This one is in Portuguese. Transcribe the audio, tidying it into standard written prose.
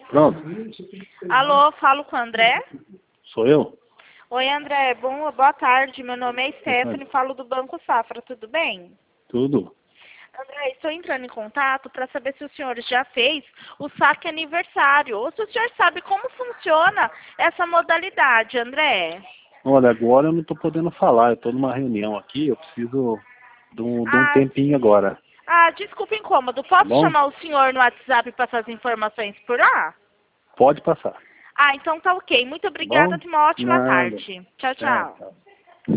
Pronto. Alô, falo com o André? Sou eu? Oi, André. Boa tarde. Meu nome é Stephanie, falo do Banco Safra. Tudo bem? Tudo. André, estou entrando em contato para saber se o senhor já fez o saque aniversário. Ou se o senhor sabe como funciona essa modalidade, André. Olha, agora eu não estou podendo falar. Eu estou numa reunião aqui. Eu preciso de um tempinho agora. Desculpa o incômodo. Posso chamar o senhor no WhatsApp para essas informações por lá? Pode passar. Então tá ok. Muito obrigada. Tenha uma ótima tarde. Tchau, tchau. Tchau.